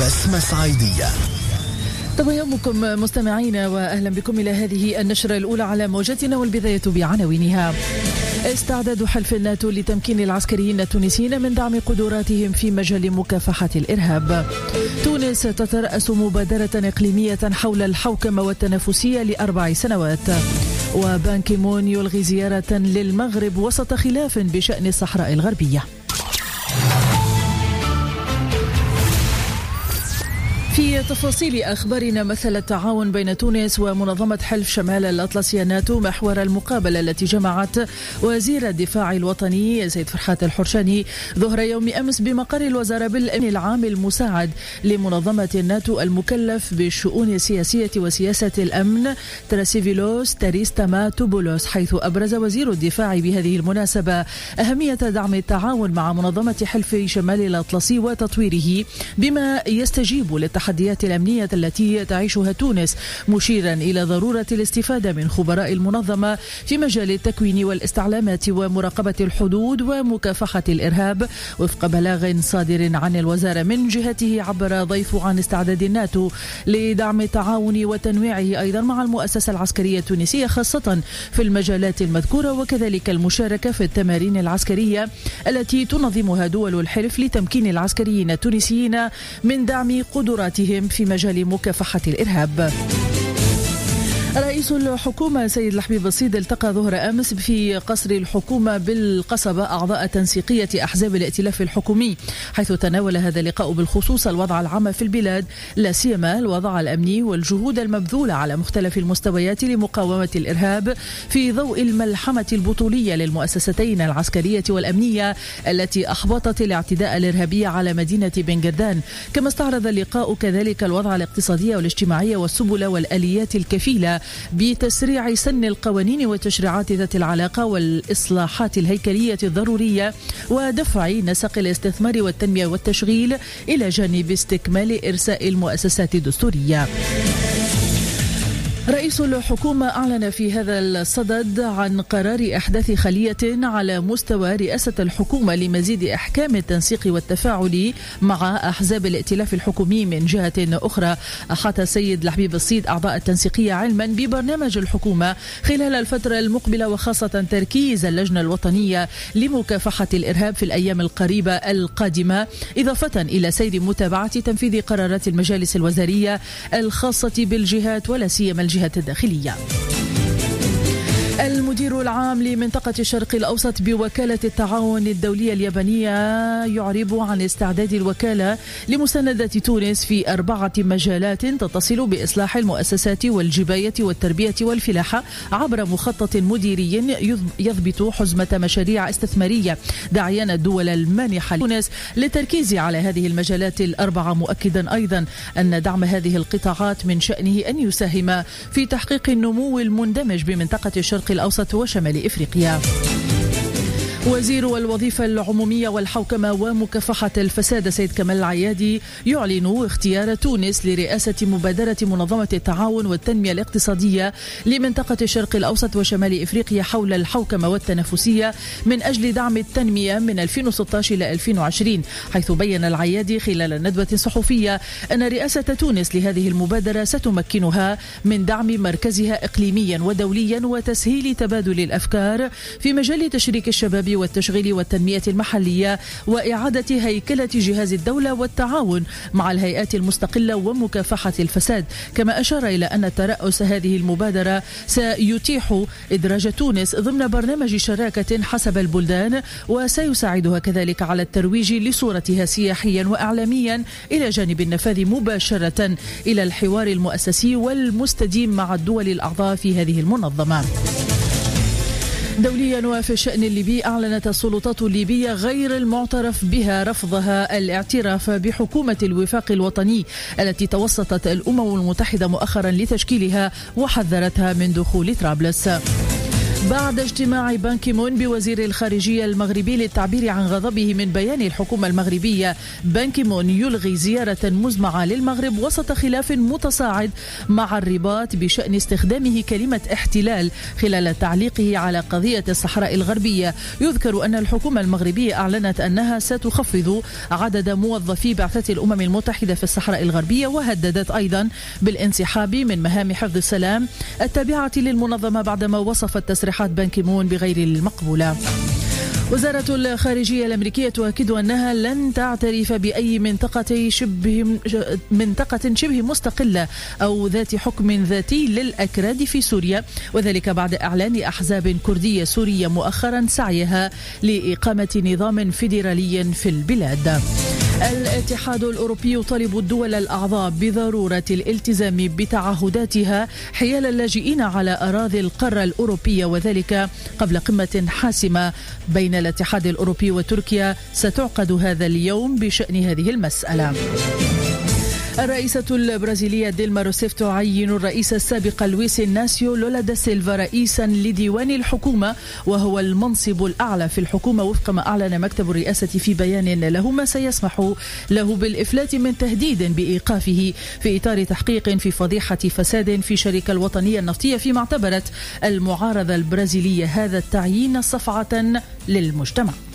بسمة صعيدية. طب يومكم مستمعينا وأهلا بكم إلى هذه النشرة الأولى على موجتنا، والبداية بعناوينها. استعداد حلف الناتو لتمكين العسكريين التونسيين من دعم قدراتهم في مجال مكافحة الإرهاب. تونس تترأس مبادرة إقليمية حول الحوكمة والتنافسية ل4 سنوات. وبان كي مون يلغي زيارة للمغرب وسط خلاف بشأن الصحراء الغربية. في تفاصيل أخبارنا، مثل التعاون بين تونس ومنظمة حلف شمال الأطلسي الناتو محور المقابلة التي جمعت وزير الدفاع الوطني سيد فرحات الحرشاني ظهر يوم أمس بمقر الوزارة بالأمين العام المساعد لمنظمة الناتو المكلف بالشؤون السياسية وسياسة الأمن تراسيفيلوس تاريستاماتوبولوس، حيث أبرز وزير الدفاع بهذه المناسبة أهمية دعم التعاون مع منظمة حلف شمال الأطلسي وتطويره بما يستجيب للتحديات الأمنية التي تعيشها تونس، مشيرا إلى ضرورة الاستفادة من خبراء المنظمة في مجال التكوين والاستعلامات ومراقبة الحدود ومكافحة الإرهاب، وفق بلاغ صادر عن الوزارة. من جهته عبر ضيف عن استعداد الناتو لدعم التعاون وتنويعه أيضا مع المؤسسة العسكرية التونسية خاصة في المجالات المذكورة، وكذلك المشاركة في التمارين العسكرية التي تنظمها دول الحلف لتمكين العسكريين التونسيين من دعم قدراتهم في مجال مكافحة الإرهاب. رئيس الحكومة سيد الحبيب الصيد التقى ظهر أمس في قصر الحكومة بالقصبة أعضاء تنسيقية أحزاب الائتلاف الحكومي، حيث تناول هذا اللقاء بالخصوص الوضع العام في البلاد، لا سيما الوضع الأمني والجهود المبذولة على مختلف المستويات لمقاومة الإرهاب في ضوء الملحمة البطولية للمؤسستين العسكرية والأمنية التي أحبطت الاعتداء الإرهابي على مدينة بنغردان. كما استعرض اللقاء كذلك الوضع الاقتصادي والاجتماعي والسبل والآليات الكفيلة بتسريع سن القوانين والتشريعات ذات العلاقة والإصلاحات الهيكلية الضرورية ودفع نسق الاستثمار والتنمية والتشغيل إلى جانب استكمال إرساء المؤسسات الدستورية. رئيس الحكومة أعلن في هذا الصدد عن قرار إحداث خلية على مستوى رئاسة الحكومة لمزيد إحكام التنسيق والتفاعل مع أحزاب الائتلاف الحكومي. من جهة أخرى، أحاط السيد الحبيب الصيد أعضاء التنسيقية علما ببرنامج الحكومة خلال الفترة المقبلة، وخاصة تركيز اللجنة الوطنية لمكافحة الإرهاب في الأيام القريبة القادمة، إضافة إلى سير متابعة تنفيذ قرارات المجالس الوزارية الخاصة بالجهات ولا سيما الجهات الداخلية. المدير العام لمنطقة الشرق الأوسط بوكالة التعاون الدولية اليابانية يعرب عن استعداد الوكالة لمساندة تونس في 4 مجالات تتصل بإصلاح المؤسسات والجباية والتربية والفلاحة عبر مخطط مديري يضبط حزمة مشاريع استثمارية، داعيا الدول المانحة لتونس للتركيز على هذه المجالات ال4، مؤكدا أيضا أن دعم هذه القطاعات من شأنه أن يساهم في تحقيق النمو المندمج بمنطقة الشرق الأوسط وشمال إفريقيا. وزير الوظيفة العمومية والحوكمة ومكافحة الفساد سيد كمال العيادي يعلن اختيار تونس لرئاسة مبادرة منظمة التعاون والتنمية الاقتصادية لمنطقة الشرق الأوسط وشمال إفريقيا حول الحوكمة والتنافسية من أجل دعم التنمية من 2016 إلى 2020، حيث بين العيادي خلال ندوة صحفية أن رئاسة تونس لهذه المبادرة ستمكنها من دعم مركزها إقليميا ودوليا وتسهيل تبادل الأفكار في مجال تشريك الشباب والتشغيل والتنمية المحلية وإعادة هيكلة جهاز الدولة والتعاون مع الهيئات المستقلة ومكافحة الفساد. كما أشار إلى أن ترأس هذه المبادرة سيتيح إدراج تونس ضمن برنامج شراكة حسب البلدان، وسيساعدها كذلك على الترويج لصورتها سياحيا وإعلاميا إلى جانب النفاذ مباشرة إلى الحوار المؤسسي والمستديم مع الدول الأعضاء في هذه المنظمة. دوليا وفي الشأن الليبي، أعلنت السلطات الليبية غير المعترف بها رفضها الاعتراف بحكومة الوفاق الوطني التي توسطت الأمم المتحدة مؤخرا لتشكيلها وحذرتها من دخول طرابلس. بعد اجتماع بان كيمون بوزير الخارجية المغربي للتعبير عن غضبه من بيان الحكومة المغربية، بان كيمون يلغي زيارة مزمعة للمغرب وسط خلاف متصاعد مع الرباط بشأن استخدامه كلمة احتلال خلال تعليقه على قضية الصحراء الغربية. يذكر أن الحكومة المغربية أعلنت أنها ستخفض عدد موظفي بعثة الأمم المتحدة في الصحراء الغربية، وهددت أيضا بالانسحاب من مهام حفظ السلام التابعة للمنظمة بعدما وصفت تصريحات بان كيمون بغير المقبولة. وزارة الخارجية الأمريكية تؤكد أنها لن تعترف بأي منطقة شبه مستقلة أو ذات حكم ذاتي للأكراد في سوريا، وذلك بعد إعلان أحزاب كردية سورية مؤخرا سعيها لإقامة نظام فيدرالي في البلاد. الاتحاد الأوروبي يطالب الدول الأعضاء بضرورة الالتزام بتعهداتها حيال اللاجئين على أراضي القارة الأوروبية، وذلك قبل قمة حاسمة بين الاتحاد الأوروبي وتركيا ستعقد هذا اليوم بشأن هذه المسألة. الرئيسة البرازيلية ديلما روسيف تعين الرئيس السابق لويس إناسيو لولا دا سيلفا رئيسا لديوان الحكومة، وهو المنصب الأعلى في الحكومة وفق ما أعلن مكتب الرئاسة في بيان له، ما سيسمح له بالإفلات من تهديد بإيقافه في إطار تحقيق في فضيحة فساد في الشركة الوطنية النفطية، فيما اعتبرت المعارضة البرازيلية هذا التعيين صفعة للمجتمع.